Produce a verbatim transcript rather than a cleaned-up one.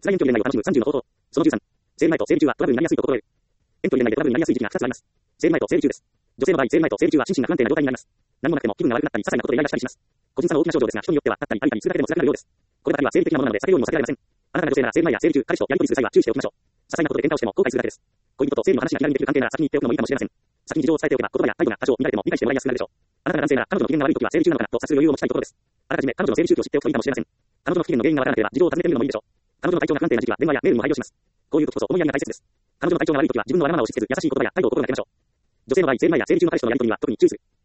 つらい遠距離恋愛を楽しむさんじゅうの方法。そのじゅうさん。生理前と生理中はトラブルになりやすいと心得る。遠距離恋愛でトラブルになりやすい時期がふたつあります。生理前と生理中です。女性の場合、生理前と生理中は心身が不安定な状態になります。何もなくても気分が悪くなったり、些細なことでイライラしたりします。個人差の大きな症状ですが、人によっては、あったり、ありたりするだけでも辛くなるようです。こればかりは生理的なものなので避けようにも避けられません。あなたが女性なら生理前や生理中、彼氏とやり取りする際は注意しておきましょう。些細なことで喧嘩をしても後悔するだけです。恋人と生理の話が気軽にできる関係なら先に言っておくのもいいかもしれません。先に事情を伝えておけば言葉や態度が多少乱れても理解してもらいやすくなるでしょう。あなたが男性なら彼女の機嫌が悪い時は生理中なのかなと察する余裕を持ちたいところです。あらかじめ彼女の生理周期を知っておくといいかもしれません。彼女の不機嫌の原因がわからなければ事情を尋ねてみるのもいいでしょう。彼女の体調が不安定な時期は電話やメールにも配慮します。こういう時こそ思いやりが大切です。彼女の体調が悪い時は自分のわがままを押し付けず優しい言葉や態度を心がけましょう。女性の場合、生理前や生理中の彼氏とのやり取りには特に注意する。